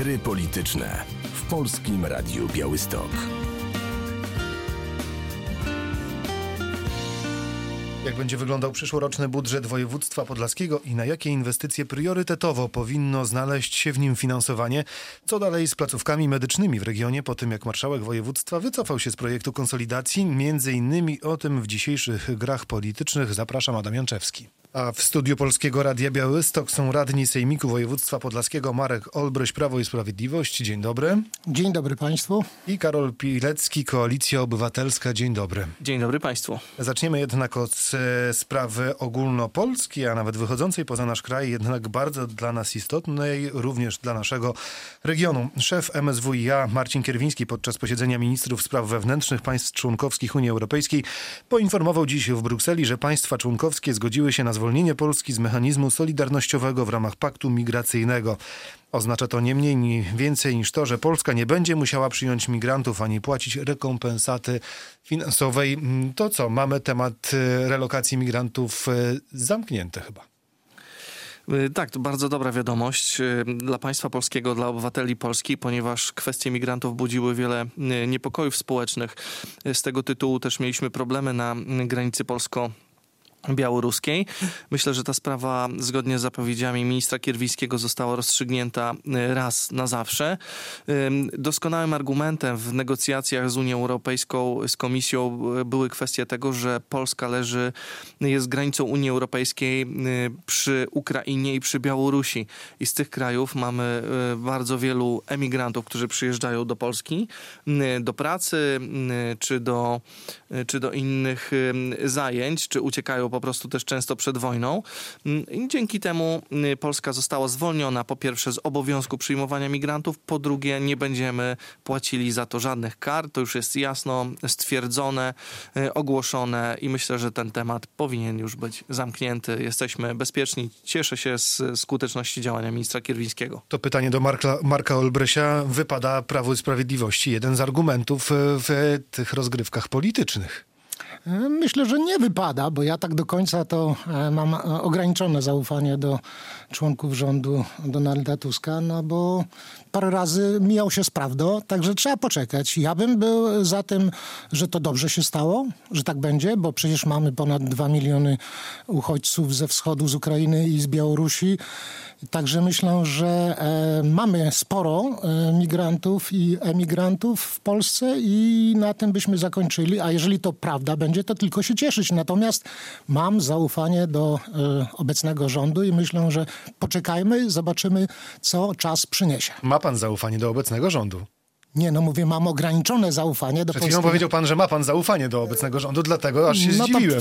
Gry polityczne w Polskim Radiu Białystok. Jak będzie wyglądał przyszłoroczny budżet województwa podlaskiego i na jakie inwestycje priorytetowo powinno znaleźć się w nim finansowanie? Co dalej z placówkami medycznymi w regionie po tym, jak marszałek województwa wycofał się z projektu konsolidacji? Między innymi o tym w dzisiejszych grach politycznych zapraszam Adam Janczewski. A w studiu Polskiego Radia Białystok są radni Sejmiku Województwa Podlaskiego Marek Olbryś, Prawo i Sprawiedliwość. Dzień dobry. Dzień dobry Państwu. I Karol Pilecki, Koalicja Obywatelska. Dzień dobry. Dzień dobry Państwu. Zaczniemy jednak od sprawy ogólnopolskiej, a nawet wychodzącej poza nasz kraj, jednak bardzo dla nas istotnej, również dla naszego regionu. Szef MSWiA Marcin Kierwiński podczas posiedzenia ministrów spraw wewnętrznych państw członkowskich Unii Europejskiej poinformował dziś w Brukseli, że państwa członkowskie zgodziły się na zwolnienie Polski z mechanizmu solidarnościowego w ramach paktu migracyjnego. Oznacza to nie mniej, ni więcej niż to, że Polska nie będzie musiała przyjąć migrantów ani płacić rekompensaty finansowej. To co, mamy temat relokacji migrantów zamknięty chyba. Tak, to bardzo dobra wiadomość dla państwa polskiego, dla obywateli Polski, ponieważ kwestie migrantów budziły wiele niepokojów społecznych. Z tego tytułu też mieliśmy problemy na granicy polsko-białoruskiej. Myślę, że ta sprawa zgodnie z zapowiedziami ministra Kierwińskiego została rozstrzygnięta raz na zawsze. Doskonałym argumentem w negocjacjach z Unią Europejską, z Komisją były kwestie tego, że Polska jest granicą Unii Europejskiej przy Ukrainie i przy Białorusi. I z tych krajów mamy bardzo wielu emigrantów, którzy przyjeżdżają do Polski do pracy, czy do innych zajęć, czy uciekają po prostu też często przed wojną. I dzięki temu Polska została zwolniona po pierwsze z obowiązku przyjmowania migrantów, po drugie nie będziemy płacili za to żadnych kar. To już jest jasno stwierdzone, ogłoszone i myślę, że ten temat powinien już być zamknięty. Jesteśmy bezpieczni. Cieszę się z skuteczności działania ministra Kierwińskiego. To pytanie do Marka Olbrysia. Wypada Prawo i Sprawiedliwości jeden z argumentów w tych rozgrywkach politycznych. Myślę, że nie wypada, bo ja tak do końca to mam ograniczone zaufanie do członków rządu Donalda Tuska, no bo parę razy mijał się z prawdą, także trzeba poczekać. Ja bym był za tym, że to dobrze się stało, że tak będzie, bo przecież mamy ponad 2 miliony uchodźców ze wschodu, z Ukrainy i z Białorusi. Także myślę, że mamy sporo migrantów i emigrantów w Polsce i na tym byśmy zakończyli. A jeżeli to prawda będzie, to tylko się cieszyć. Natomiast mam zaufanie do obecnego rządu i myślę, że poczekajmy, zobaczymy, co czas przyniesie. Ma pan zaufanie do obecnego rządu? Nie, no mówię, mam ograniczone zaufanie do Przed chwilą powiedział pan, że ma pan zaufanie do obecnego rządu, dlatego aż się zdziwiłem.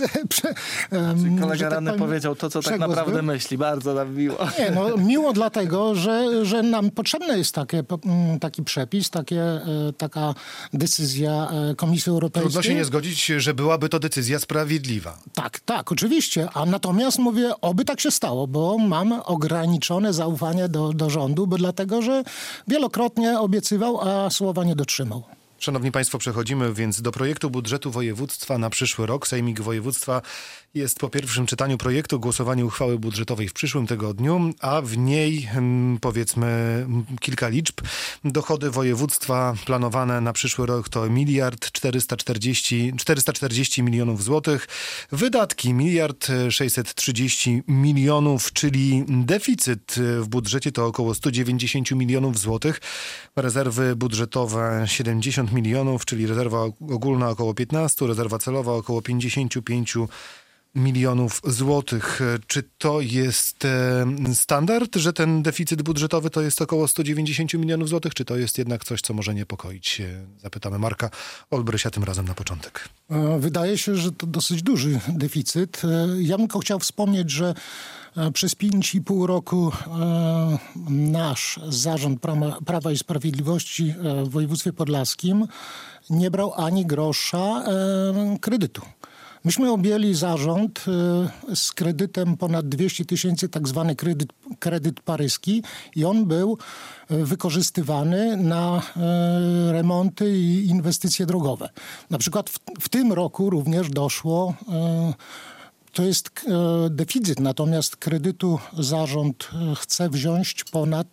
Kolega ranny powiedział to, co tak naprawdę myśli. Bardzo nam miło. Nie, no miło dlatego, że nam potrzebny jest taki przepis, taka decyzja Komisji Europejskiej. Trudno się nie zgodzić, że byłaby to decyzja sprawiedliwa. Tak, oczywiście. A natomiast mówię, oby tak się stało, bo mam ograniczone zaufanie do rządu, bo dlatego, że wielokrotnie obiecywał, a słowa nie dotrzymał. Szanowni Państwo, przechodzimy więc do projektu budżetu województwa na przyszły rok. Sejmik Województwa jest po pierwszym czytaniu projektu, głosowaniu uchwały budżetowej w przyszłym tygodniu, a w niej powiedzmy kilka liczb. Dochody województwa planowane na przyszły rok to 440 milionów złotych. Wydatki 630 milionów, czyli deficyt w budżecie to około 190 milionów złotych. Rezerwy budżetowe 70 milionów, czyli rezerwa ogólna około 15, rezerwa celowa około 55 milionów złotych. Czy to jest standard, że ten deficyt budżetowy to jest około 190 milionów złotych, czy to jest jednak coś, co może niepokoić? Zapytamy Marka Olbrysia tym razem na początek. Wydaje się, że to dosyć duży deficyt. Ja bym tylko chciał wspomnieć, że przez 5,5 roku nasz zarząd Prawa i Sprawiedliwości w województwie podlaskim nie brał ani grosza kredytu. Myśmy objęli zarząd z kredytem ponad 200 tysięcy, tak zwany kredyt paryski i on był wykorzystywany na remonty i inwestycje drogowe. Na przykład w tym roku również doszło, to jest deficyt, natomiast kredytu zarząd chce wziąć ponad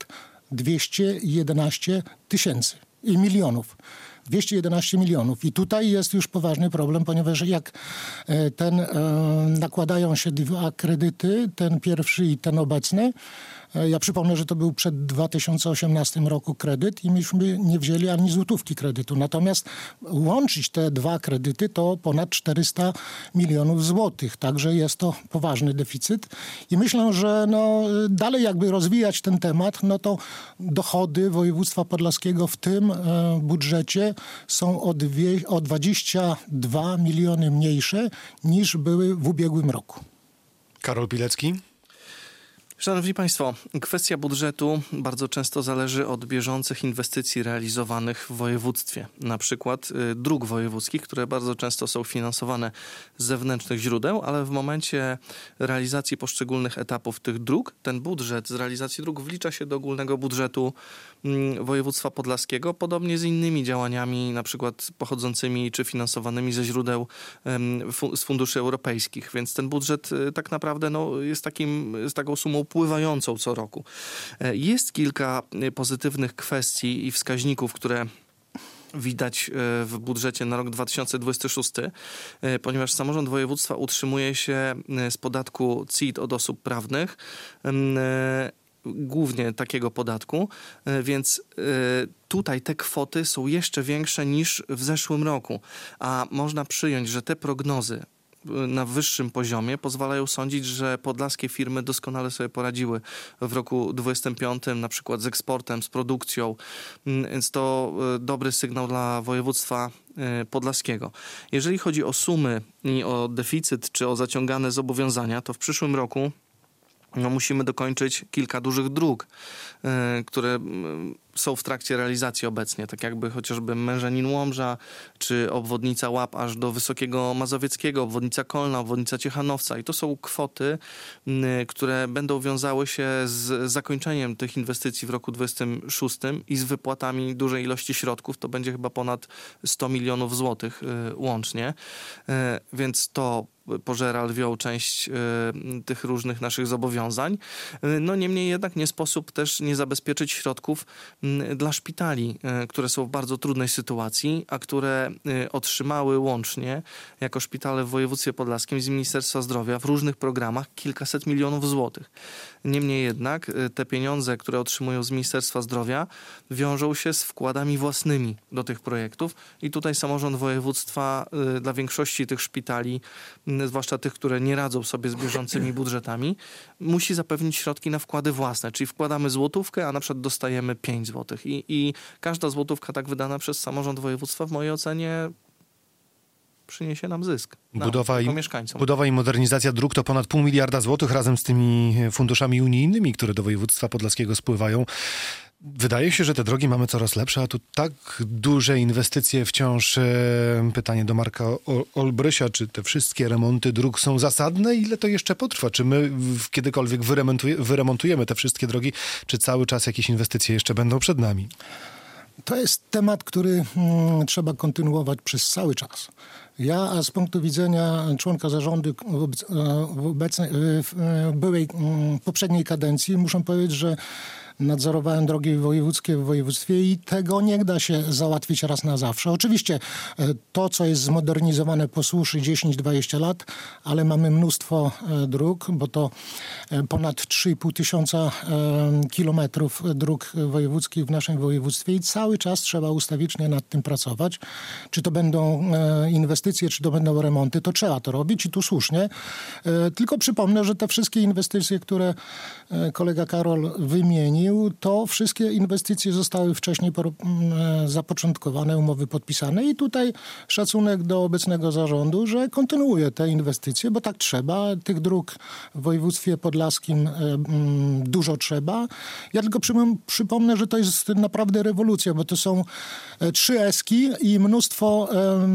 211 tysięcy i milionów. 211 milionów. I tutaj jest już poważny problem, ponieważ jak nakładają się dwa kredyty, ten pierwszy i ten obecny. Ja przypomnę, że to był przed 2018 roku kredyt i myśmy nie wzięli ani złotówki kredytu. Natomiast łączyć te dwa kredyty to ponad 400 milionów złotych. Także jest to poważny deficyt. I myślę, że dalej jakby rozwijać ten temat, to dochody województwa podlaskiego w tym budżecie są o 22 miliony mniejsze niż były w ubiegłym roku. Karol Pilecki. Szanowni Państwo, kwestia budżetu bardzo często zależy od bieżących inwestycji realizowanych w województwie. Na przykład dróg wojewódzkich, które bardzo często są finansowane z zewnętrznych źródeł, ale w momencie realizacji poszczególnych etapów tych dróg, ten budżet z realizacji dróg wlicza się do ogólnego budżetu województwa podlaskiego, podobnie z innymi działaniami, na przykład pochodzącymi czy finansowanymi ze źródeł z funduszy europejskich. Więc ten budżet tak naprawdę jest taką sumą pływającą co roku. Jest kilka pozytywnych kwestii i wskaźników, które widać w budżecie na rok 2026, ponieważ samorząd województwa utrzymuje się z podatku CIT od osób prawnych, głównie takiego podatku, więc tutaj te kwoty są jeszcze większe niż w zeszłym roku, a można przyjąć, że te prognozy na wyższym poziomie pozwalają sądzić, że podlaskie firmy doskonale sobie poradziły w roku 2025, na przykład z eksportem, z produkcją, więc to dobry sygnał dla województwa podlaskiego. Jeżeli chodzi o sumy i o deficyt czy o zaciągane zobowiązania, to w przyszłym roku musimy dokończyć kilka dużych dróg, które są w trakcie realizacji obecnie, tak jakby chociażby Mężanin-Łomża, czy obwodnica Łap aż do Wysokiego Mazowieckiego, obwodnica Kolna, obwodnica Ciechanowca. I to są kwoty, które będą wiązały się z zakończeniem tych inwestycji w roku 2026 i z wypłatami dużej ilości środków. To będzie chyba ponad 100 milionów złotych łącznie, więc to pożera lwią część tych różnych naszych zobowiązań. Niemniej jednak nie sposób też nie zabezpieczyć środków dla szpitali, które są w bardzo trudnej sytuacji, a które otrzymały łącznie jako szpitale w województwie podlaskim z Ministerstwa Zdrowia w różnych programach kilkaset milionów złotych. Niemniej jednak te pieniądze, które otrzymują z Ministerstwa Zdrowia, wiążą się z wkładami własnymi do tych projektów i tutaj samorząd województwa dla większości tych szpitali, zwłaszcza tych, które nie radzą sobie z bieżącymi budżetami, musi zapewnić środki na wkłady własne, czyli wkładamy złotówkę, a na przykład dostajemy 5 złotych i każda złotówka tak wydana przez samorząd województwa w mojej ocenie przyniesie nam zysk. Budowa i modernizacja dróg to ponad 0,5 miliarda złotych razem z tymi funduszami unijnymi, które do województwa podlaskiego spływają. Wydaje się, że te drogi mamy coraz lepsze, a tu tak duże inwestycje wciąż. Pytanie do Marka Olbrysia, czy te wszystkie remonty dróg są zasadne? Ile to jeszcze potrwa? Czy my kiedykolwiek wyremontujemy te wszystkie drogi? Czy cały czas jakieś inwestycje jeszcze będą przed nami? To jest temat, który trzeba kontynuować przez cały czas. Ja z punktu widzenia członka zarządu w byłej poprzedniej kadencji muszę powiedzieć, że nadzorowałem drogi wojewódzkie w województwie i tego nie da się załatwić raz na zawsze. Oczywiście to, co jest zmodernizowane po suszy 10-20 lat, ale mamy mnóstwo dróg, bo to ponad 3,5 tysiąca kilometrów dróg wojewódzkich w naszym województwie i cały czas trzeba ustawicznie nad tym pracować. Czy to będą inwestycje, czy to będą remonty, to trzeba to robić i tu słusznie. Tylko przypomnę, że te wszystkie inwestycje, które kolega Karol wymienił, to wszystkie inwestycje zostały wcześniej zapoczątkowane, umowy podpisane i tutaj szacunek do obecnego zarządu, że kontynuuje te inwestycje, bo tak trzeba. Tych dróg w województwie podlaskim dużo trzeba. Ja tylko przypomnę, że to jest naprawdę rewolucja, bo to są 3 eski i mnóstwo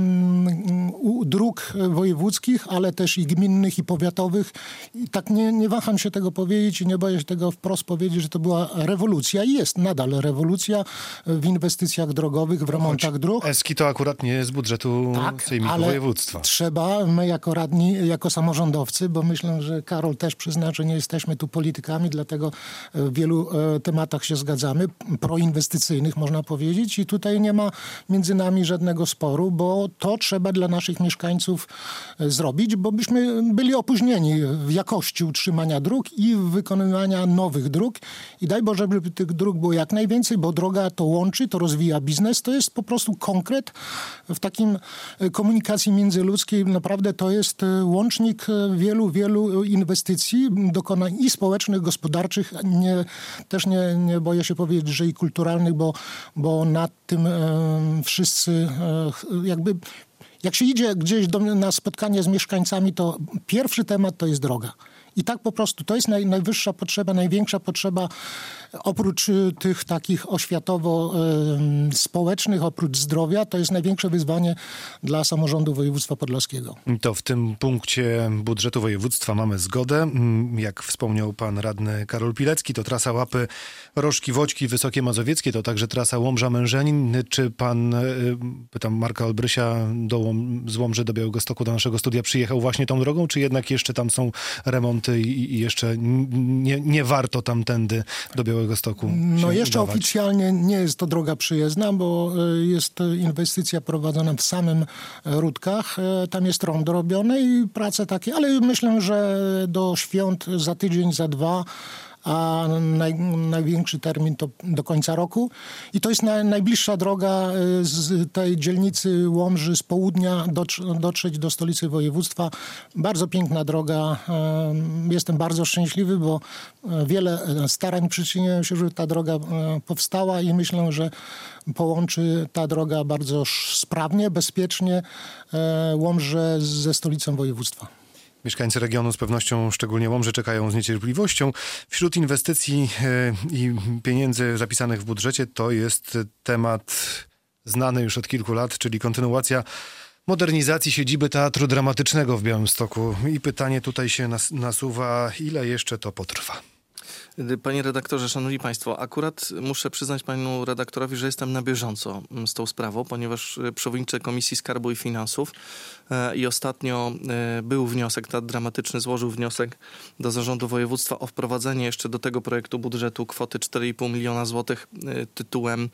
dróg wojewódzkich, ale też i gminnych, i powiatowych. I tak nie waham się tego powiedzieć i nie boję się tego wprost powiedzieć, że to była rewolucja i jest nadal rewolucja w inwestycjach drogowych, w remontach dróg. Eski to akurat nie z budżetu Sejmiku Województwa. Trzeba, my jako radni, jako samorządowcy, bo myślę, że Karol też przyzna, że nie jesteśmy tu politykami, dlatego w wielu tematach się zgadzamy, proinwestycyjnych można powiedzieć i tutaj nie ma między nami żadnego sporu, bo to trzeba dla naszych mieszkańców zrobić, bo byśmy byli opóźnieni w jakości utrzymania dróg i wykonywania nowych dróg i daj Boże, żeby tych dróg było jak najwięcej, bo droga to łączy, to rozwija biznes, to jest po prostu konkret w takim komunikacji międzyludzkiej, naprawdę to jest łącznik wielu inwestycji, dokonań i społecznych, gospodarczych, też nie boję się powiedzieć, że i kulturalnych, bo nad tym wszyscy jakby jak się idzie gdzieś na spotkanie z mieszkańcami, to pierwszy temat to jest droga. I tak po prostu to jest najwyższa potrzeba, największa potrzeba oprócz tych takich oświatowo-społecznych, oprócz zdrowia, to jest największe wyzwanie dla samorządu województwa podlaskiego. To w tym punkcie budżetu województwa mamy zgodę. Jak wspomniał pan radny Karol Pilecki, to trasa Łapy, Rożki, Woćki, Wysokie Mazowieckie, to także trasa Łomża-Mężenin. Czy pan, pytam Marka Olbrysia, z Łomży do Białegostoku, do naszego studia przyjechał właśnie tą drogą, czy jednak jeszcze tam są remonty i jeszcze nie warto tamtędy do Białegostoku No jeszcze udawać? Oficjalnie nie jest to droga przyjezdna, bo jest inwestycja prowadzona w samym Rudkach. Tam jest rondo robione i prace takie, ale myślę, że do świąt za tydzień, za dwa, a największy termin to do końca roku. I to jest najbliższa droga z tej dzielnicy Łomży z południa dotrzeć do stolicy województwa. Bardzo piękna droga. Jestem bardzo szczęśliwy, bo wiele starań przyczyniło się, żeby ta droga powstała i myślę, że połączy ta droga bardzo sprawnie, bezpiecznie Łomżę ze stolicą województwa. Mieszkańcy regionu z pewnością, szczególnie Łomży, czekają z niecierpliwością. Wśród inwestycji i pieniędzy zapisanych w budżecie to jest temat znany już od kilku lat, czyli kontynuacja modernizacji siedziby Teatru Dramatycznego w Białymstoku. I pytanie tutaj się nasuwa, ile jeszcze to potrwa? Panie redaktorze, szanowni państwo, akurat muszę przyznać panu redaktorowi, że jestem na bieżąco z tą sprawą, ponieważ przewodniczący Komisji Skarbu i Finansów i ostatnio był wniosek, Teatr Dramatyczny złożył wniosek do Zarządu Województwa o wprowadzenie jeszcze do tego projektu budżetu kwoty 4,5 miliona złotych tytułem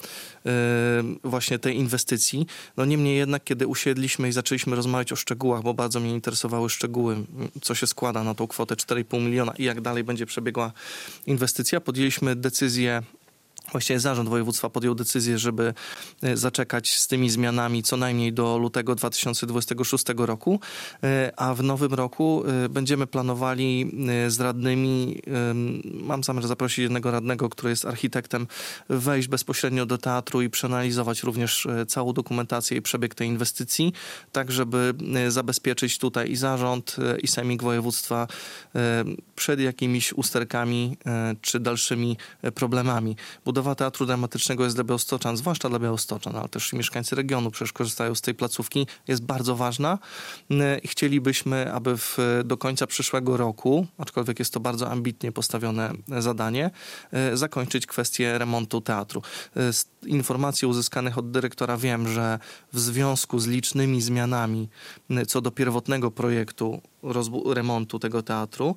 właśnie tej inwestycji. No niemniej jednak, kiedy usiedliśmy i zaczęliśmy rozmawiać o szczegółach, bo bardzo mnie interesowały szczegóły, co się składa na tą kwotę 4,5 miliona i jak dalej będzie przebiegła inwestycja, podjęliśmy decyzję, właściwie Zarząd Województwa podjął decyzję, żeby zaczekać z tymi zmianami co najmniej do lutego 2026 roku, a w nowym roku będziemy planowali z radnymi, mam zamiar zaprosić jednego radnego, który jest architektem, wejść bezpośrednio do teatru i przeanalizować również całą dokumentację i przebieg tej inwestycji, tak żeby zabezpieczyć tutaj i zarząd, i sejmik województwa przed jakimiś usterkami czy dalszymi problemami. Budowa Teatru Dramatycznego jest dla białostoczan, zwłaszcza dla białostoczan, ale też mieszkańcy regionu przecież korzystają z tej placówki, jest bardzo ważna i chcielibyśmy, aby do końca przyszłego roku, aczkolwiek jest to bardzo ambitnie postawione zadanie, zakończyć kwestię remontu teatru. Z informacji uzyskanych od dyrektora wiem, że w związku z licznymi zmianami co do pierwotnego projektu remontu tego teatru,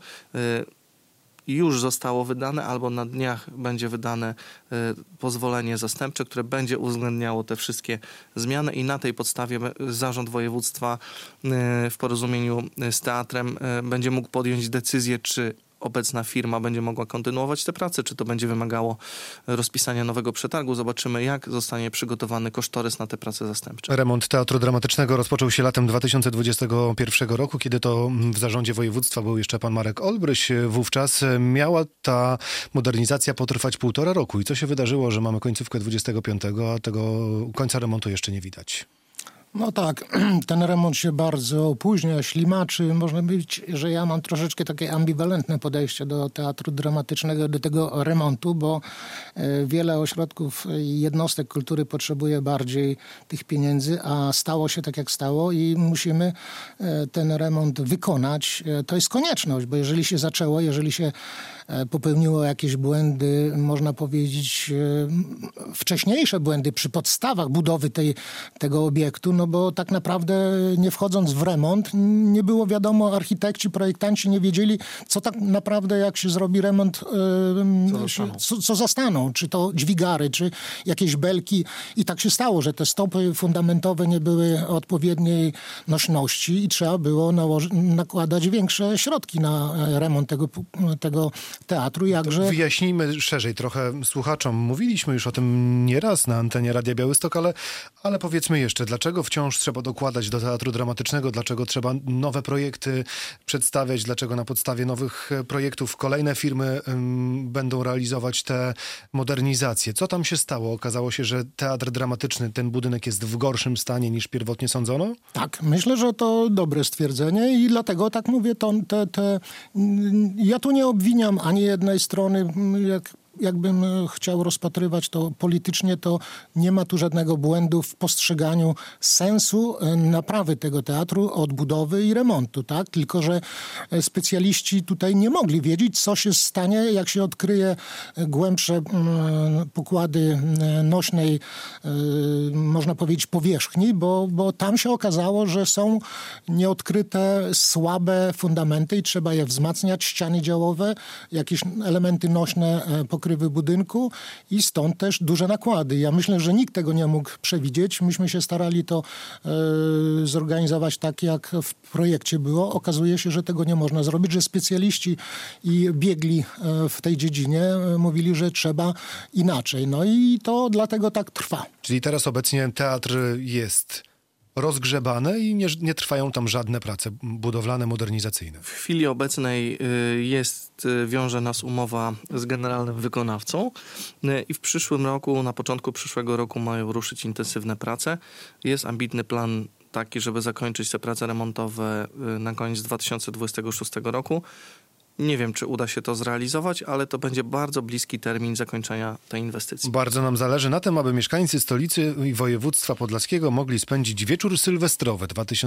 już zostało wydane albo na dniach będzie wydane pozwolenie zastępcze, które będzie uwzględniało te wszystkie zmiany i na tej podstawie Zarząd Województwa w porozumieniu z teatrem będzie mógł podjąć decyzję, czy obecna firma będzie mogła kontynuować te prace, czy to będzie wymagało rozpisania nowego przetargu. Zobaczymy, jak zostanie przygotowany kosztorys na te prace zastępcze. Remont Teatru Dramatycznego rozpoczął się latem 2021 roku, kiedy to w zarządzie województwa był jeszcze pan Marek Olbryś. Wówczas miała ta modernizacja potrwać 1,5 roku. I co się wydarzyło, że mamy końcówkę 25, a tego końca remontu jeszcze nie widać? No tak, ten remont się bardzo opóźnia, ślimaczy. Można powiedzieć, że ja mam troszeczkę takie ambiwalentne podejście do Teatru Dramatycznego, do tego remontu, bo wiele ośrodków i jednostek kultury potrzebuje bardziej tych pieniędzy, a stało się tak, jak stało i musimy ten remont wykonać. To jest konieczność, bo jeżeli się zaczęło, jeżeli się popełniło jakieś błędy, można powiedzieć, wcześniejsze błędy przy podstawach budowy tego obiektu, no bo tak naprawdę nie wchodząc w remont, nie było wiadomo, architekci, projektanci nie wiedzieli, co tak naprawdę, jak się zrobi remont, co zastaną. Czy to dźwigary, czy jakieś belki. I tak się stało, że te stopy fundamentowe nie były odpowiedniej nośności i trzeba było nakładać większe środki na remont tego teatru. Jakże... Wyjaśnijmy szerzej trochę słuchaczom. Mówiliśmy już o tym nieraz na antenie Radia Białystok, ale powiedzmy jeszcze, dlaczego wciąż trzeba dokładać do Teatru Dramatycznego, dlaczego trzeba nowe projekty przedstawiać, dlaczego na podstawie nowych projektów kolejne firmy będą realizować te modernizacje. Co tam się stało? Okazało się, że Teatr Dramatyczny, ten budynek jest w gorszym stanie niż pierwotnie sądzono? Tak, myślę, że to dobre stwierdzenie i dlatego tak mówię, ja tu nie obwiniam ani jednej strony, jakbym chciał rozpatrywać to politycznie, to nie ma tu żadnego błędu w postrzeganiu sensu naprawy tego teatru, odbudowy i remontu, tak? Tylko że specjaliści tutaj nie mogli wiedzieć, co się stanie, jak się odkryje głębsze pokłady nośnej, można powiedzieć, powierzchni, bo tam się okazało, że są nieodkryte słabe fundamenty i trzeba je wzmacniać, ściany działowe, jakieś elementy nośne pokrywy budynku i stąd też duże nakłady. Ja myślę, że nikt tego nie mógł przewidzieć. Myśmy się starali to zorganizować tak, jak w projekcie było. Okazuje się, że tego nie można zrobić, że specjaliści i biegli w tej dziedzinie mówili, że trzeba inaczej. No i to dlatego tak trwa. Czyli teraz obecnie teatr jest rozgrzebane i nie trwają tam żadne prace budowlane, modernizacyjne. W chwili obecnej wiąże nas umowa z generalnym wykonawcą i w przyszłym roku, na początku przyszłego roku mają ruszyć intensywne prace. Jest ambitny plan taki, żeby zakończyć te prace remontowe na koniec 2026 roku. Nie wiem, czy uda się to zrealizować, ale to będzie bardzo bliski termin zakończenia tej inwestycji. Bardzo nam zależy na tym, aby mieszkańcy stolicy i województwa podlaskiego mogli spędzić wieczór sylwestrowy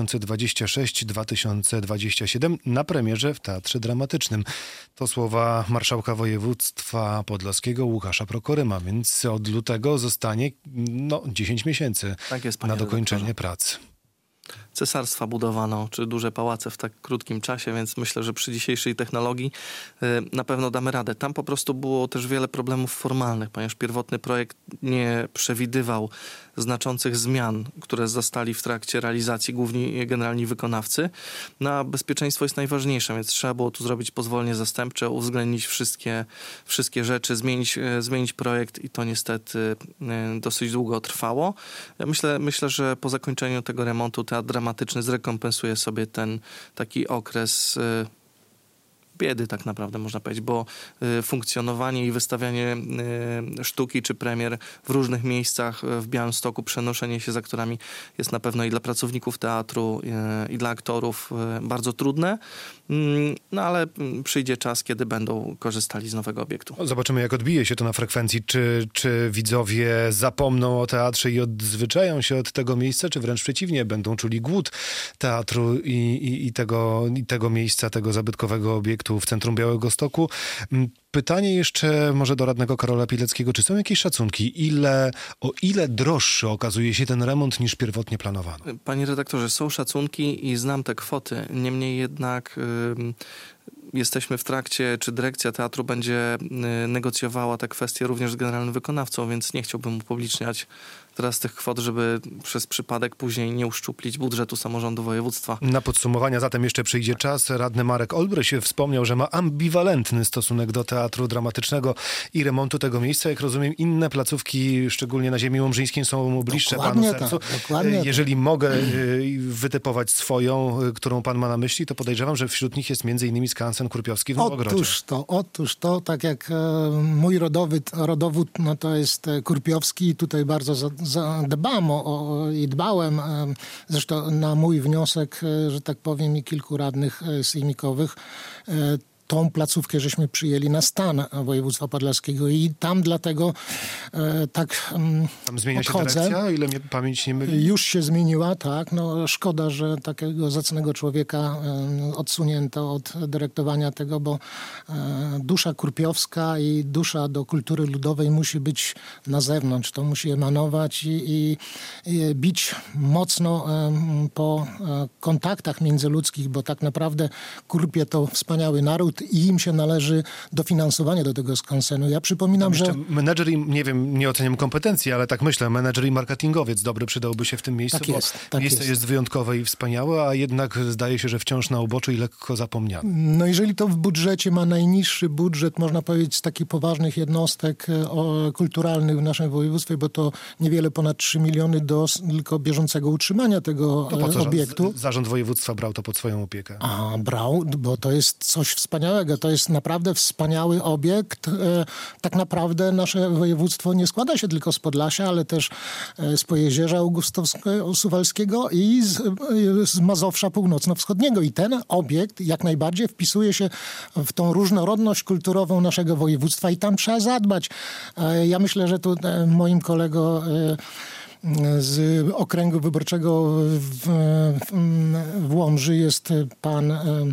2026-2027 na premierze w Teatrze Dramatycznym. To słowa marszałka województwa podlaskiego Łukasza Prokoryma, więc od lutego zostanie 10 miesięcy tak jest, na dokończenie prac. Cesarstwa budowano, czy duże pałace w tak krótkim czasie, więc myślę, że przy dzisiejszej technologii na pewno damy radę. Tam po prostu było też wiele problemów formalnych, ponieważ pierwotny projekt nie przewidywał znaczących zmian, które zastali w trakcie realizacji główni generalni wykonawcy. No, bezpieczeństwo jest najważniejsze, więc trzeba było tu zrobić pozwolenie zastępcze, uwzględnić wszystkie rzeczy, zmienić projekt i to niestety dosyć długo trwało. Ja myślę, że po zakończeniu tego remontu Teatr Dramatyczny zrekompensuje sobie ten taki okres biedy, tak naprawdę można powiedzieć, bo funkcjonowanie i wystawianie sztuki czy premier w różnych miejscach w Białymstoku, przenoszenie się z aktorami jest na pewno i dla pracowników teatru, i dla aktorów bardzo trudne, no ale przyjdzie czas, kiedy będą korzystali z nowego obiektu. Zobaczymy, jak odbije się to na frekwencji, czy widzowie zapomną o teatrze i odzwyczają się od tego miejsca, czy wręcz przeciwnie, będą czuli głód teatru i tego miejsca, tego zabytkowego obiektu w centrum Białegostoku. Pytanie jeszcze może do radnego Karola Pileckiego. Czy są jakieś szacunki? O ile droższy okazuje się ten remont niż pierwotnie planowano? Panie redaktorze, są szacunki i znam te kwoty. Niemniej jednak jesteśmy w trakcie, czy dyrekcja teatru będzie negocjowała te kwestie również z generalnym wykonawcą, więc nie chciałbym upubliczniać teraz tych kwot, żeby przez przypadek później nie uszczuplić budżetu samorządu województwa. Na podsumowania zatem jeszcze przyjdzie czas. Radny Marek Olbryś wspomniał, że ma ambiwalentny stosunek do Teatru Dramatycznego i remontu tego miejsca. Jak rozumiem, inne placówki, szczególnie na ziemi łomżyńskiej, są mu bliższe panu sercu. Jeżeli mogę wytypować swoją, którą pan ma na myśli, to podejrzewam, że wśród nich jest m.in. skansen Kurpiowski w Nowogrodzie. Otóż to, tak jak mój rodowód, no to jest Kurpiowski i tutaj bardzo dbam i dbałem, zresztą na mój wniosek, że tak powiem, i kilku radnych sejmikowych, tą placówkę żeśmy przyjęli na stan województwa podlaskiego i tam dlatego tak Tam zmienia się odchodzę. dyrekcja, o ile mnie pamięć nie myli? Już się zmieniła, tak. No, szkoda, że takiego zacnego człowieka odsunięto od dyrektowania tego, bo dusza kurpiowska i dusza do kultury ludowej musi być na zewnątrz. To musi emanować i bić mocno po kontaktach międzyludzkich, bo tak naprawdę Kurpie to wspaniały naród i im się należy dofinansowanie do tego skansenu. Ja przypominam, że... Menedżer i, nie wiem, nie oceniam kompetencji, ale tak myślę, menedżer i marketingowiec dobry przydałby się w tym miejscu, Tak bo jest, tak miejsce jest wyjątkowe i wspaniałe, a jednak zdaje się, że wciąż na uboczu i lekko zapomniane. No jeżeli to w budżecie ma najniższy budżet, można powiedzieć, z takich poważnych jednostek kulturalnych w naszym województwie, bo to niewiele ponad 3 miliony do tylko bieżącego utrzymania tego To po co obiektu. zarząd województwa brał to pod swoją opiekę? A, brał, bo to jest coś wspaniałego. To jest naprawdę wspaniały obiekt. Tak naprawdę nasze województwo nie składa się tylko z Podlasia, ale też z Pojezierza Augustowsko-Suwalskiego i z Mazowsza Północno-Wschodniego. I ten obiekt jak najbardziej wpisuje się w tą różnorodność kulturową naszego województwa i tam trzeba zadbać. Ja myślę, że tu moim kolego z okręgu wyborczego w Łomży jest pan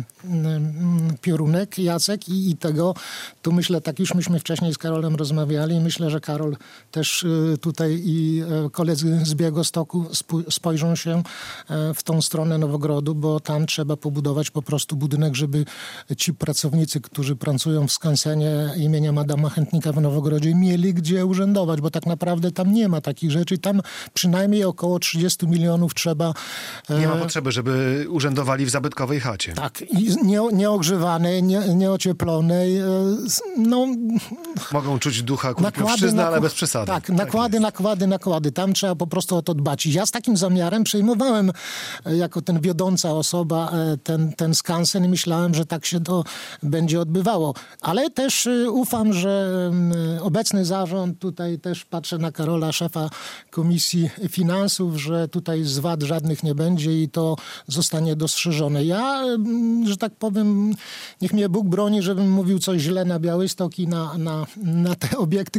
Piorunek Jacek i tego, tu myślę, tak już myśmy wcześniej z Karolem rozmawiali, myślę, że Karol też tutaj i koledzy z Białegostoku spojrzą się w tą stronę Nowogrodu, bo tam trzeba pobudować po prostu budynek, żeby ci pracownicy, którzy pracują w skansenie imienia Adama Chętnika w Nowogrodzie, mieli gdzie urzędować, bo tak naprawdę tam nie ma takich rzeczy. Tam przynajmniej około 30 milionów trzeba... Nie ma potrzeby, żeby urzędowali w zabytkowej chacie. Tak, i nieogrzewanej, nieocieplonej. No, Mogą czuć ducha kurpiowszczyzny, ale bez przesady. Tak, nakłady. Tam trzeba po prostu o to dbać. I ja z takim zamiarem przejmowałem jako ten wiodąca osoba ten skansen i myślałem, że tak się to będzie odbywało. Ale też ufam, że obecny zarząd, tutaj też patrzę na Karola, szefa Komisji Finansów, że tutaj zwad żadnych nie będzie i to zostanie dostrzeżone. Ja, że tak powiem, niech mnie Bóg broni, żebym mówił coś źle na Białystok i na te obiekty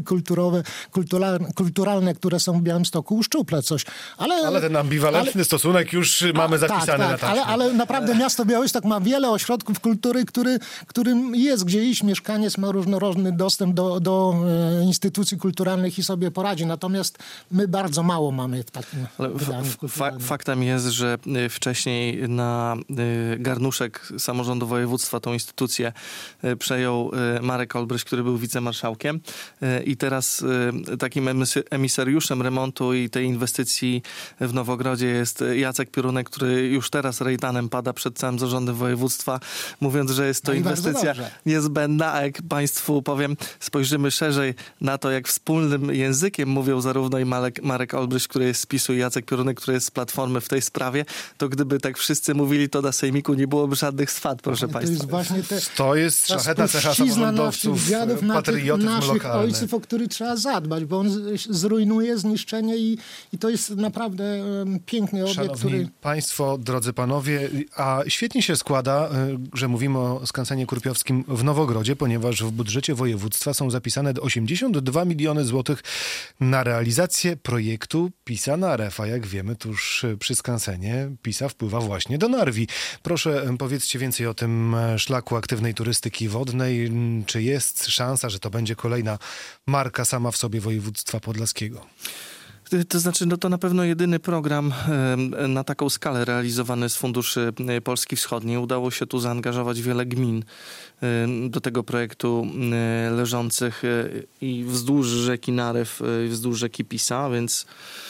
kulturalne, które są w Białymstoku, uszczuple coś. Ale ten ambiwalentny stosunek już mamy zapisany na taśmie. Ale naprawdę miasto Białystok ma wiele ośrodków kultury, którym jest gdzie iść. Mieszkaniec ma różnorodny dostęp do instytucji kulturalnych i sobie poradzi. Natomiast my bardzo mało mamy w takim wydaniu kulturalnym. Faktem jest, że wcześniej na garnuszek samorządu województwa tą instytucję przejął Marek Olbryś, który był wicemarszałkiem i teraz takim emisariuszem remontu i tej inwestycji w Nowogrodzie jest Jacek Piorunek, który już teraz rejtanem pada przed całym zarządem województwa, mówiąc, że jest to inwestycja niezbędna, a jak państwu powiem, spojrzymy szerzej na to, jak wspólnym językiem mówią zarówno i Marek Olbryś, który jest z PiS-u, i Jacek Piorunek, który jest z Platformy w tej sprawie, to gdyby tak wszyscy mówili, to na sejmiku nie byłoby żadnych swat, proszę państwa. To jest szlachetna cecha samorządowców, patriotyzm naszych lokalny. ojców, o który trzeba zadbać, bo on zrujnuje, zniszczenie i to jest naprawdę piękny obiekt, Szanowni który... Państwo, drodzy panowie, a świetnie się składa, że mówimy o skansenie kurpiowskim w Nowogrodzie, ponieważ w budżecie województwa są zapisane 82 miliony złotych na realizację projektu PISA na RF, a jak wiemy, tuż przy skansenie PISA wpływa właśnie do Narwi. Proszę, powiedzcie więcej o tym szlaku aktywnej turystyki wodnej. Czy jest szansa, że to będzie kolejna marka sama w sobie województwa podlaskiego? To znaczy, no to na pewno jedyny program na taką skalę realizowany z funduszy Polski Wschodniej. Udało się tu zaangażować wiele gmin do tego projektu leżących i wzdłuż rzeki Narew, i wzdłuż rzeki Pisa, więc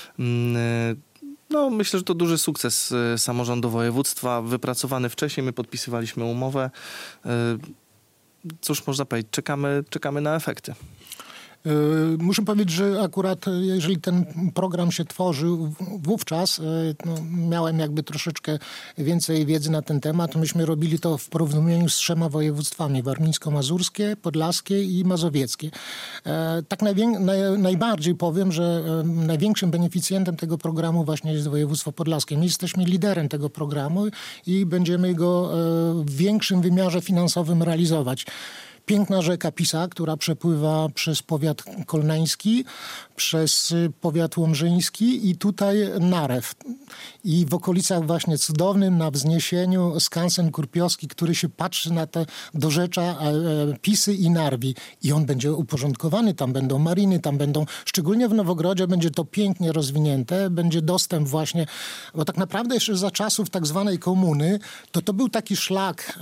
no, myślę, że to duży sukces samorządu województwa, wypracowany wcześniej. My podpisywaliśmy umowę. Cóż można powiedzieć, czekamy na efekty. Muszę powiedzieć, że akurat jeżeli ten program się tworzył wówczas, miałem jakby troszeczkę więcej wiedzy na ten temat. Myśmy robili to w porozumieniu z 3 województwami: warmińsko-mazurskie, podlaskie i mazowieckie. Tak najbardziej powiem, że największym beneficjentem tego programu właśnie jest województwo podlaskie. My jesteśmy liderem tego programu i będziemy go w większym wymiarze finansowym realizować. Piękna rzeka Pisa, która przepływa przez powiat kolneński, przez powiat łomżyński i tutaj Narew. I w okolicach właśnie cudownym, na wzniesieniu, skansen Kurpiowski, który się patrzy na te dorzecza Pisy i Narwi. I on będzie uporządkowany, tam będą mariny, tam będą, szczególnie w Nowogrodzie będzie to pięknie rozwinięte, będzie dostęp właśnie, bo tak naprawdę jeszcze za czasów tak zwanej komuny, to był taki szlak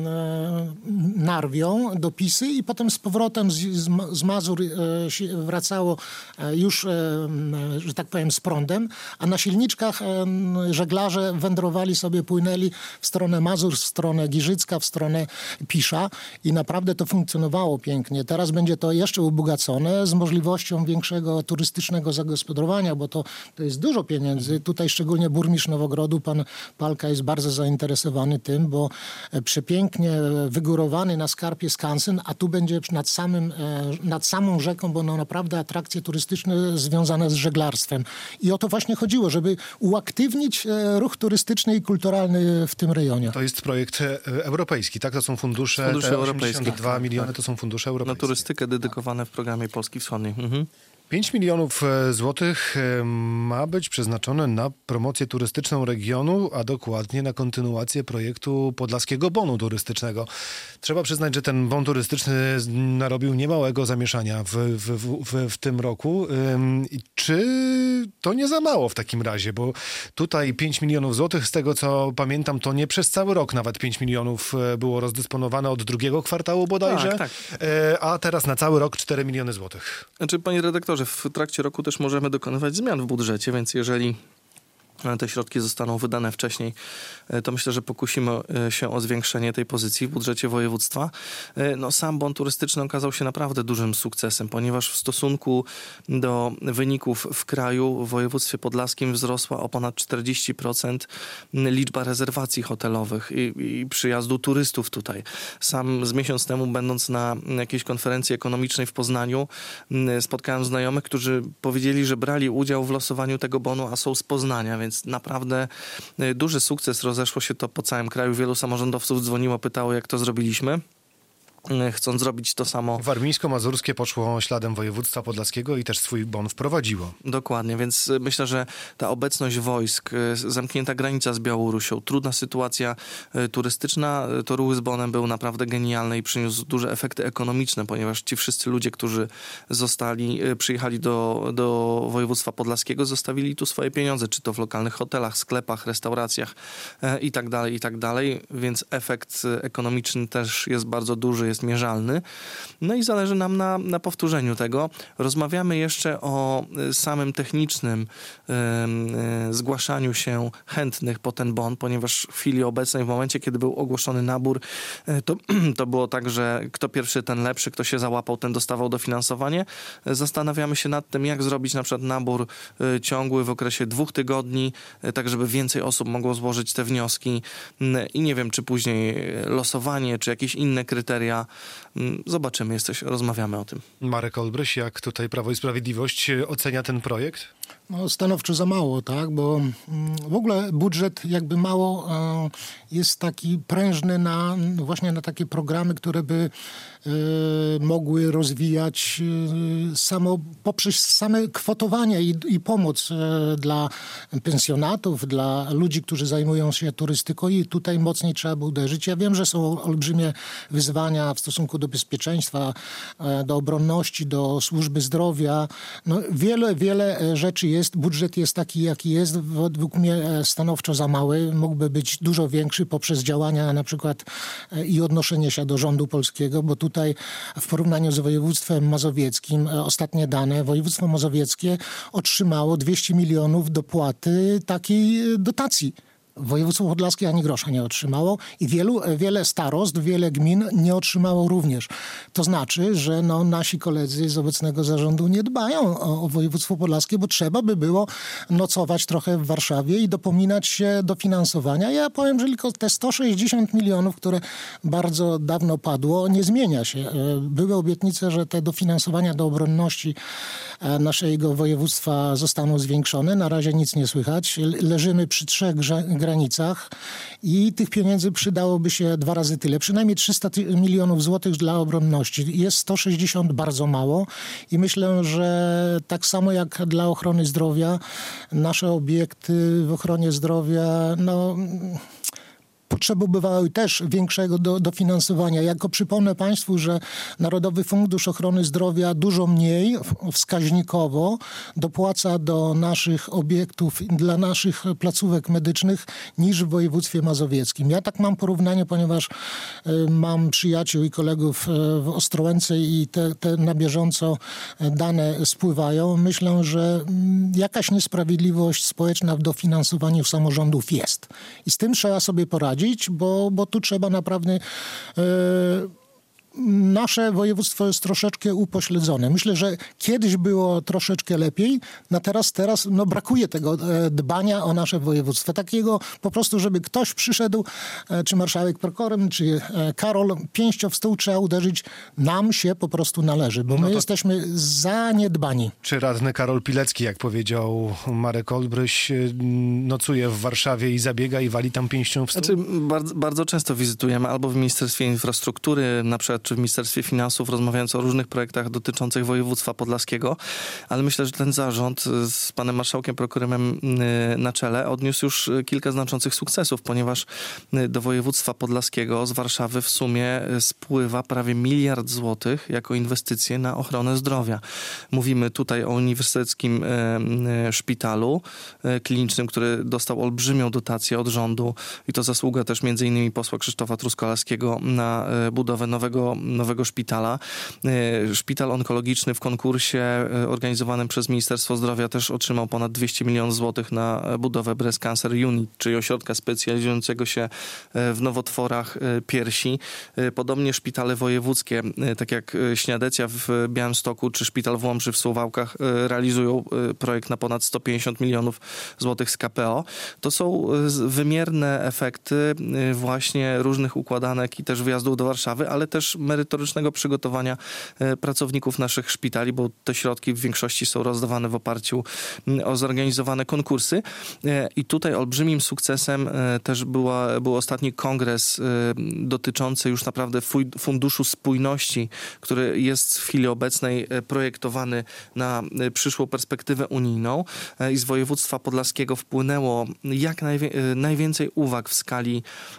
Narwią do Pisy i potem z powrotem z Mazur wracało już, że tak powiem, z prądem, a na silniczkach żeglarze wędrowali sobie, płynęli w stronę Mazur, w stronę Giżycka, w stronę Pisza i naprawdę to funkcjonowało pięknie. Teraz będzie to jeszcze ubogacone z możliwością większego turystycznego zagospodarowania, bo to jest dużo pieniędzy. Tutaj szczególnie burmistrz Nowogrodu, pan Palka, jest bardzo zainteresowany tym, bo przepięknie wygórowany na skarpie skansen, a tu będzie nad samą rzeką, bo naprawdę atrakcje turystyczne związane z żeglarstwem. I o to właśnie chodziło, żeby uaktywnić ruch turystyczny i kulturalny w tym rejonie. To jest projekt europejski, tak? To są fundusze europejskie. 82 miliony to są fundusze europejskie. Na turystykę dedykowane w programie Polski Wschodniej. 5 milionów złotych ma być przeznaczone na promocję turystyczną regionu, a dokładnie na kontynuację projektu Podlaskiego Bonu Turystycznego. Trzeba przyznać, że ten bon turystyczny narobił niemałego zamieszania w tym roku. Czy to nie za mało w takim razie? Bo tutaj 5 milionów złotych, z tego co pamiętam, to nie przez cały rok nawet 5 milionów było rozdysponowane od drugiego kwartału bodajże, tak. A teraz na cały rok 4 miliony złotych. Znaczy, panie redaktorze, w trakcie roku też możemy dokonywać zmian w budżecie, więc jeżeli te środki zostaną wydane wcześniej, to myślę, że pokusimy się o zwiększenie tej pozycji w budżecie województwa. Sam bon turystyczny okazał się naprawdę dużym sukcesem, ponieważ w stosunku do wyników w kraju w województwie podlaskim wzrosła o ponad 40% liczba rezerwacji hotelowych i przyjazdu turystów tutaj. Sam z miesiąc temu, będąc na jakiejś konferencji ekonomicznej w Poznaniu, spotkałem znajomych, którzy powiedzieli, że brali udział w losowaniu tego bonu, a są z Poznania, więc naprawdę duży sukces, rozeszło się to po całym kraju. Wielu samorządowców dzwoniło, pytało, jak to zrobiliśmy, chcąc zrobić to samo. Warmińsko-mazurskie poszło śladem województwa podlaskiego i też swój bon wprowadziło. Dokładnie, więc myślę, że ta obecność wojsk, zamknięta granica z Białorusią, trudna sytuacja turystyczna, to ruch z bonem był naprawdę genialny i przyniósł duże efekty ekonomiczne, ponieważ ci wszyscy ludzie, którzy przyjechali do województwa podlaskiego, zostawili tu swoje pieniądze, czy to w lokalnych hotelach, sklepach, restauracjach i tak dalej, więc efekt ekonomiczny też jest bardzo duży, jest mierzalny. No i zależy nam na powtórzeniu tego. Rozmawiamy jeszcze o samym technicznym zgłaszaniu się chętnych po ten bon, ponieważ w chwili obecnej, w momencie, kiedy był ogłoszony nabór, to było tak, że kto pierwszy, ten lepszy, kto się załapał, ten dostawał dofinansowanie. Zastanawiamy się nad tym, jak zrobić na przykład nabór ciągły w okresie 2 tygodni, tak żeby więcej osób mogło złożyć te wnioski i nie wiem, czy później losowanie, czy jakieś inne kryteria. Zobaczymy, rozmawiamy o tym. Marek Olbryś, jak tutaj Prawo i Sprawiedliwość ocenia ten projekt? Stanowczo za mało, tak, bo w ogóle budżet jakby mało jest taki prężny właśnie na takie programy, które by mogły rozwijać poprzez same kwotowanie i pomoc dla pensjonatów, dla ludzi, którzy zajmują się turystyką i tutaj mocniej trzeba by uderzyć. Ja wiem, że są olbrzymie wyzwania w stosunku do bezpieczeństwa, do obronności, do służby zdrowia. Wiele rzeczy jest. Budżet jest taki, jaki jest. Według mnie stanowczo za mały. Mógłby być dużo większy poprzez działania na przykład i odnoszenie się do rządu polskiego, bo tutaj w porównaniu z województwem mazowieckim, ostatnie dane, województwo mazowieckie otrzymało 200 milionów dopłaty takiej dotacji Województwo podlaskie ani grosza nie otrzymało i wiele starostw, wiele gmin nie otrzymało również. To znaczy, że nasi koledzy z obecnego zarządu nie dbają o województwo podlaskie, bo trzeba by było nocować trochę w Warszawie i dopominać się dofinansowania. Ja powiem, że tylko te 160 milionów, które bardzo dawno padło, nie zmienia się. Były obietnice, że te dofinansowania do obronności naszego województwa zostaną zwiększone. Na razie nic nie słychać. Leżymy przy 3 granicach i tych pieniędzy przydałoby się 2 razy tyle. Przynajmniej 300 milionów złotych dla obronności. Jest 160 bardzo mało i myślę, że tak samo jak dla ochrony zdrowia, nasze obiekty w ochronie zdrowia, potrzebowały też większego dofinansowania. Jako przypomnę Państwu, że Narodowy Fundusz Ochrony Zdrowia dużo mniej wskaźnikowo dopłaca do naszych obiektów, dla naszych placówek medycznych niż w województwie mazowieckim. Ja tak mam porównanie, ponieważ mam przyjaciół i kolegów w Ostrołęce i te na bieżąco dane spływają. Myślę, że jakaś niesprawiedliwość społeczna w dofinansowaniu samorządów jest. I z tym trzeba sobie poradzić, bo tu trzeba naprawdę... Nasze województwo jest troszeczkę upośledzone. Myślę, że kiedyś było troszeczkę lepiej, teraz brakuje tego dbania o nasze województwo. Takiego po prostu, żeby ktoś przyszedł, czy marszałek prokuror, czy Karol, pięścią w stół trzeba uderzyć. Nam się po prostu należy, bo my jesteśmy zaniedbani. Czy radny Karol Pilecki, jak powiedział Marek Olbryś, nocuje w Warszawie i zabiega i wali tam pięścią w stół? Znaczy, bardzo często wizytujemy albo w Ministerstwie Infrastruktury, na przykład czy w Ministerstwie Finansów, rozmawiając o różnych projektach dotyczących województwa podlaskiego, ale myślę, że ten zarząd z panem marszałkiem prokurorem na czele odniósł już kilka znaczących sukcesów, ponieważ do województwa podlaskiego z Warszawy w sumie spływa prawie 1 miliard złotych jako inwestycje na ochronę zdrowia. Mówimy tutaj o Uniwersyteckim Szpitalu Klinicznym, który dostał olbrzymią dotację od rządu i to zasługa też między innymi posła Krzysztofa Truskolaskiego na budowę nowego szpitala. Szpital onkologiczny w konkursie organizowanym przez Ministerstwo Zdrowia też otrzymał ponad 200 milionów złotych na budowę Breast Cancer Unit, czyli ośrodka specjalizującego się w nowotworach piersi. Podobnie szpitale wojewódzkie, tak jak Śniadecja w Białymstoku czy szpital w Łomży w Suwałkach realizują projekt na ponad 150 milionów złotych z KPO. To są wymierne efekty właśnie różnych układanek i też wyjazdów do Warszawy, ale też merytorycznego przygotowania pracowników naszych szpitali, bo te środki w większości są rozdawane w oparciu o zorganizowane konkursy. I tutaj olbrzymim sukcesem też był ostatni kongres dotyczący już naprawdę Funduszu Spójności, który jest w chwili obecnej projektowany na przyszłą perspektywę unijną i z województwa podlaskiego wpłynęło jak najwięcej uwag w skali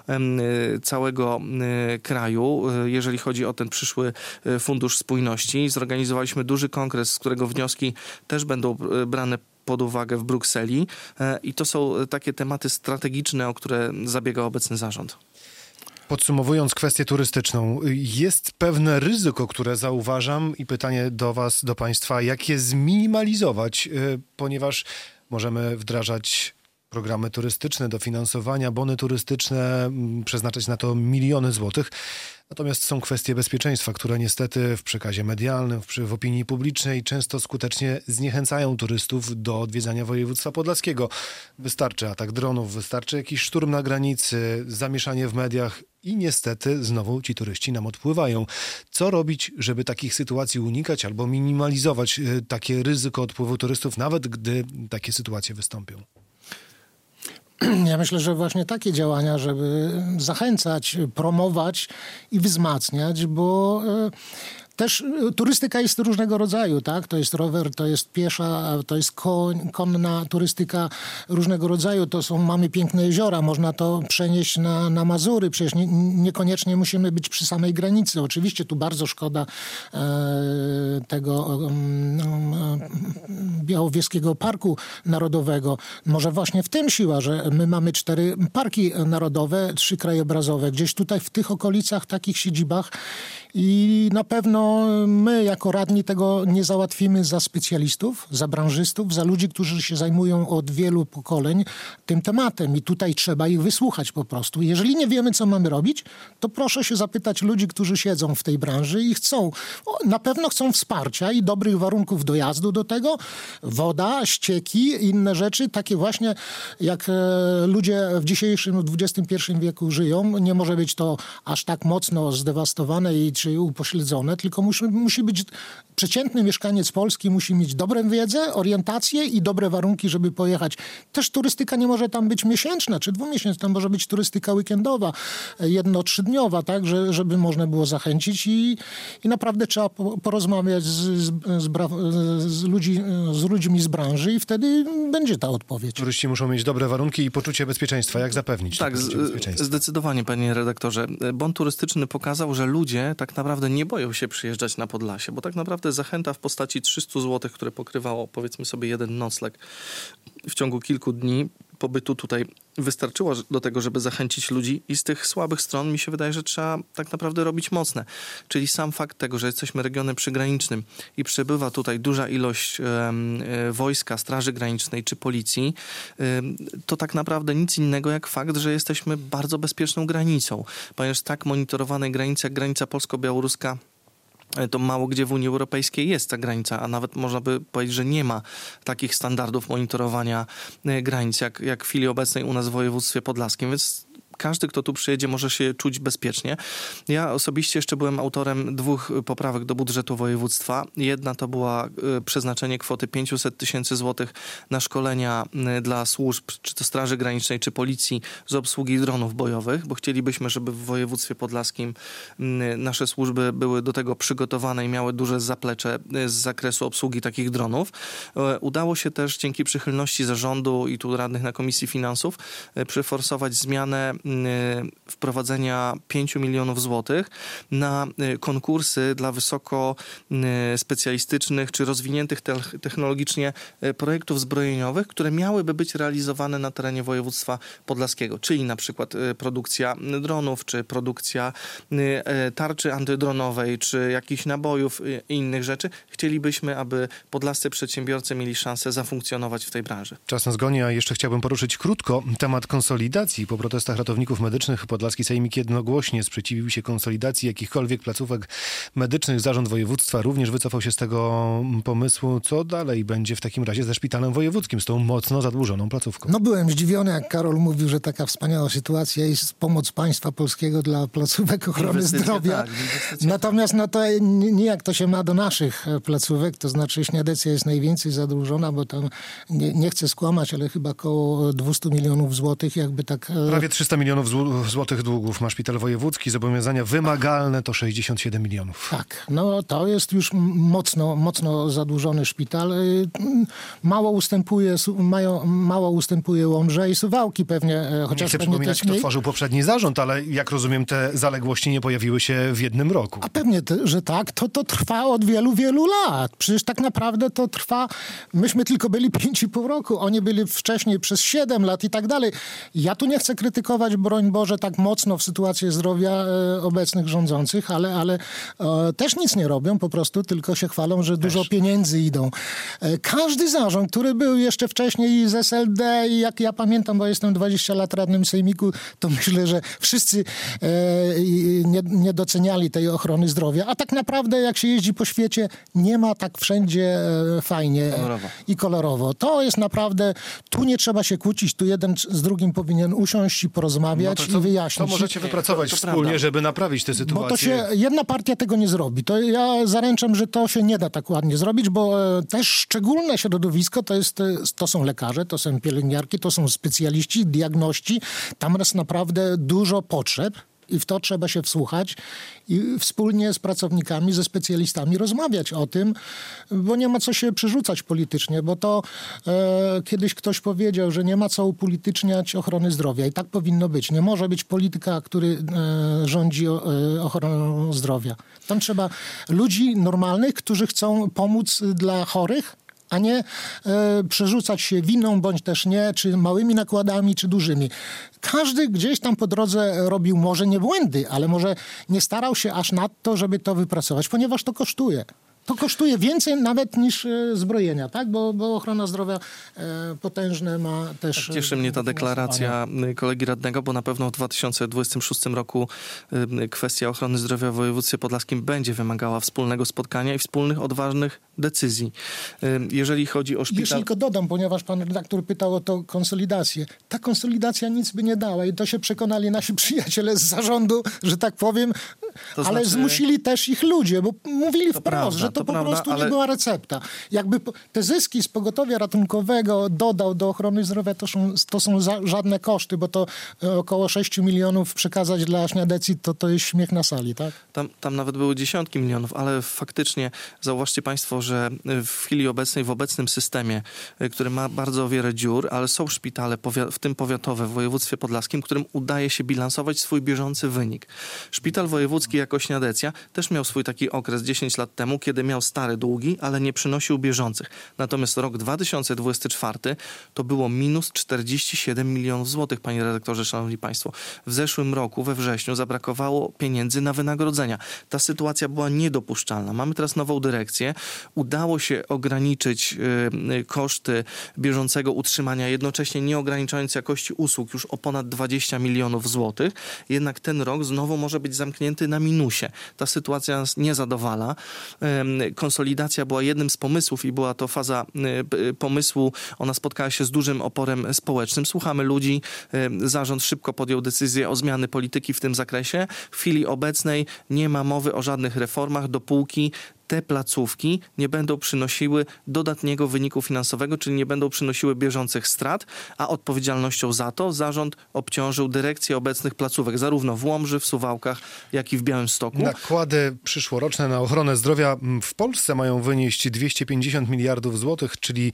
całego kraju, jeżeli chodzi o ten przyszły Fundusz Spójności. Zorganizowaliśmy duży kongres, z którego wnioski też będą brane pod uwagę w Brukseli i to są takie tematy strategiczne, o które zabiega obecny zarząd. Podsumowując kwestię turystyczną, jest pewne ryzyko, które zauważam i pytanie do was, do państwa, jak je zminimalizować, ponieważ możemy wdrażać programy turystyczne, dofinansowania, bony turystyczne, przeznaczać na to miliony złotych. Natomiast są kwestie bezpieczeństwa, które niestety w przekazie medialnym, w opinii publicznej często skutecznie zniechęcają turystów do odwiedzania województwa podlaskiego. Wystarczy atak dronów, wystarczy jakiś szturm na granicy, zamieszanie w mediach i niestety znowu ci turyści nam odpływają. Co robić, żeby takich sytuacji unikać albo minimalizować takie ryzyko odpływu turystów, nawet gdy takie sytuacje wystąpią? Ja myślę, że właśnie takie działania, żeby zachęcać, promować i wzmacniać, bo też turystyka jest różnego rodzaju, tak? To jest rower, to jest piesza, to jest konna turystyka różnego rodzaju. Mamy piękne jeziora, można to przenieść na Mazury. Przecież niekoniecznie musimy być przy samej granicy. Oczywiście tu bardzo szkoda tego Białowieskiego Parku Narodowego. Może właśnie w tym siła, że my mamy 4 parki narodowe, 3 krajobrazowe. Gdzieś tutaj w tych okolicach, takich siedzibach i na pewno my jako radni tego nie załatwimy za specjalistów, za branżystów, za ludzi, którzy się zajmują od wielu pokoleń tym tematem i tutaj trzeba ich wysłuchać po prostu. Jeżeli nie wiemy, co mamy robić, to proszę się zapytać ludzi, którzy siedzą w tej branży i na pewno chcą wsparcia i dobrych warunków dojazdu do tego, woda, ścieki, inne rzeczy, takie właśnie jak ludzie w dzisiejszym XXI wieku żyją. Nie może być to aż tak mocno zdewastowane czy upośledzone, tylko musi być przeciętny mieszkaniec Polski, musi mieć dobrą wiedzę, orientację i dobre warunki, żeby pojechać. Też turystyka nie może tam być miesięczna czy dwumiesięczna, tam może być turystyka weekendowa, 1-3-dniowa, tak, żeby można było zachęcić i naprawdę trzeba porozmawiać z ludźmi z branży i wtedy będzie ta odpowiedź. Turyści muszą mieć dobre warunki i poczucie bezpieczeństwa. Jak zapewnić tak, to poczucie bezpieczeństwa? Zdecydowanie, panie redaktorze. Bon turystyczny pokazał, że ludzie tak naprawdę nie boją się przyjeżdżać na Podlasie, bo tak naprawdę zachęta w postaci 300 zł, które pokrywało, powiedzmy sobie, jeden nocleg w ciągu kilku dni pobytu tutaj wystarczyło do tego, żeby zachęcić ludzi i z tych słabych stron mi się wydaje, że trzeba tak naprawdę robić mocne. Czyli sam fakt tego, że jesteśmy regionem przygranicznym i przebywa tutaj duża ilość wojska, Straży Granicznej czy policji, to tak naprawdę nic innego jak fakt, że jesteśmy bardzo bezpieczną granicą, ponieważ tak monitorowanej granicy jak granica polsko-białoruska to mało gdzie w Unii Europejskiej jest ta granica, a nawet można by powiedzieć, że nie ma takich standardów monitorowania granic, jak w chwili obecnej u nas w województwie podlaskim, więc każdy, kto tu przyjedzie, może się czuć bezpiecznie. Ja osobiście jeszcze byłem autorem 2 poprawek do budżetu województwa. Jedna to była przeznaczenie kwoty 500 000 złotych na szkolenia dla służb, czy to Straży Granicznej, czy Policji z obsługi dronów bojowych, bo chcielibyśmy, żeby w województwie podlaskim nasze służby były do tego przygotowane i miały duże zaplecze z zakresu obsługi takich dronów. Udało się też dzięki przychylności zarządu i tu radnych na Komisji Finansów przeforsować zmianę wprowadzenia 5 milionów złotych na konkursy dla wysoko specjalistycznych czy rozwiniętych technologicznie projektów zbrojeniowych, które miałyby być realizowane na terenie województwa podlaskiego, czyli na przykład produkcja dronów, czy produkcja tarczy antydronowej, czy jakichś nabojów i innych rzeczy. Chcielibyśmy, aby podlascy przedsiębiorcy mieli szansę zafunkcjonować w tej branży. Czas nas goni, a jeszcze chciałbym poruszyć krótko temat konsolidacji. Po protestach ratowników medycznych podlaski sejmik jednogłośnie sprzeciwił się konsolidacji jakichkolwiek placówek medycznych. Zarząd województwa również wycofał się z tego pomysłu. Co dalej będzie w takim razie ze szpitalem wojewódzkim, z tą mocno zadłużoną placówką? No byłem zdziwiony, jak Karol mówił, że taka wspaniała sytuacja jest pomoc państwa polskiego dla placówek ochrony zdrowia. Tak, natomiast no to nie jak to się ma do naszych placówek, to znaczy Śniadecja jest najwięcej zadłużona, bo tam nie chcę skłamać, ale chyba około 200 milionów złotych, jakby tak... Prawie 300 milionów złotych długów ma szpital wojewódzki, zobowiązania wymagalne to 67 milionów. Tak, no to jest już mocno zadłużony szpital. Mało ustępuje Łomża i Suwałki pewnie. Nie chcę przypominać, kto tworzył poprzedni zarząd, ale jak rozumiem, te zaległości nie pojawiły się w jednym roku. A pewnie, że tak. To trwa od wielu lat. Przecież tak naprawdę to trwa... Myśmy tylko byli 5,5 roku. Oni byli wcześniej przez 7 lat i tak dalej. Ja tu nie chcę krytykować, broń Boże, tak mocno w sytuacji zdrowia obecnych rządzących, ale też nic nie robią po prostu, tylko się chwalą, że dużo pieniędzy idą. Każdy zarząd, który był jeszcze wcześniej z SLD i jak ja pamiętam, bo jestem 20 lat radnym sejmiku, to myślę, że wszyscy nie doceniali tej ochrony zdrowia. A tak naprawdę, jak się jeździ po świecie, nie ma tak wszędzie fajnie i kolorowo. To jest naprawdę, tu nie trzeba się kłócić, tu jeden z drugim powinien usiąść i porozmawiać i wyjaśnić. To możecie wypracować wspólnie, żeby naprawić tę sytuację. Bo to się, jedna partia tego nie zrobi. To ja zaręczam, że to się nie da tak ładnie zrobić, bo też szczególne środowisko to są lekarze, to są pielęgniarki, to są specjaliści, diagności. Tam jest naprawdę dużo potrzeb. I w to trzeba się wsłuchać i wspólnie z pracownikami, ze specjalistami rozmawiać o tym, bo nie ma co się przerzucać politycznie, bo to kiedyś ktoś powiedział, że nie ma co upolityczniać ochrony zdrowia i tak powinno być. Nie może być polityka, który rządzi ochroną zdrowia. Tam trzeba ludzi normalnych, którzy chcą pomóc dla chorych, a nie przerzucać się winą, bądź też nie, czy małymi nakładami, czy dużymi. Każdy gdzieś tam po drodze robił może nie błędy, ale może nie starał się aż nadto, żeby to wypracować, ponieważ to kosztuje. To kosztuje więcej nawet niż zbrojenia, tak? Bo ochrona zdrowia potężne ma też... Cieszy mnie ta deklaracja kolegi radnego, bo na pewno w 2026 roku kwestia ochrony zdrowia w województwie podlaskim będzie wymagała wspólnego spotkania i wspólnych, odważnych decyzji. Jeżeli chodzi o szpital... Jeszcze tylko dodam, ponieważ pan redaktor pytał o tą konsolidację. Ta konsolidacja nic by nie dała i to się przekonali nasi przyjaciele z zarządu, że tak powiem, ale zmusili też ich ludzie, bo mówili wprost, że to po prostu nie była recepta. Jakby te zyski z pogotowia ratunkowego dodał do ochrony zdrowia, to są żadne koszty, bo to około 6 milionów przekazać dla Śniadecji, to jest śmiech na sali, tak? Tam nawet były dziesiątki milionów, ale faktycznie zauważcie państwo, że w chwili obecnej, w obecnym systemie, który ma bardzo wiele dziur, ale są szpitale, w tym powiatowe w województwie podlaskim, którym udaje się bilansować swój bieżący wynik. Szpital wojewódzki jako Śniadecja też miał swój taki okres 10 lat temu, kiedy miał stare długi, ale nie przynosił bieżących. Natomiast rok 2024 to było minus 47 milionów złotych, panie redaktorze, szanowni państwo. W zeszłym roku, we wrześniu, zabrakowało pieniędzy na wynagrodzenia. Ta sytuacja była niedopuszczalna. Mamy teraz nową dyrekcję. Udało się ograniczyć koszty bieżącego utrzymania, jednocześnie nie ograniczając jakości usług już o ponad 20 milionów złotych. Jednak ten rok znowu może być zamknięty na minusie. Ta sytuacja nas nie zadowala. Konsolidacja była jednym z pomysłów i była to faza pomysłu. Ona spotkała się z dużym oporem społecznym. Słuchamy ludzi. Zarząd szybko podjął decyzję o zmiany polityki w tym zakresie. W chwili obecnej nie ma mowy o żadnych reformach, dopóki te placówki nie będą przynosiły dodatniego wyniku finansowego, czyli nie będą przynosiły bieżących strat, a odpowiedzialnością za to zarząd obciążył dyrekcję obecnych placówek, zarówno w Łomży, w Suwałkach, jak i w Białymstoku. Nakłady przyszłoroczne na ochronę zdrowia w Polsce mają wynieść 250 miliardów złotych, czyli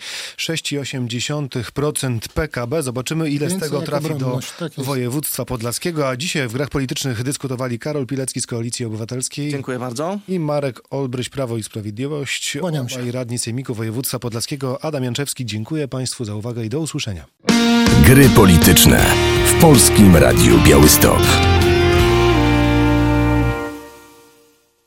6,8% PKB. Zobaczymy, ile z tego trafi do województwa podlaskiego. A dzisiaj w Grach Politycznych dyskutowali Karol Pilecki z Koalicji Obywatelskiej. Dziękuję bardzo. I Marek Olbryś, Prawo i Sprawiedliwość. Obaj radni Sejmiku Województwa Podlaskiego. Adam Janczewski, dziękuję państwu za uwagę i do usłyszenia. Gry polityczne w Polskim Radiu Białystok.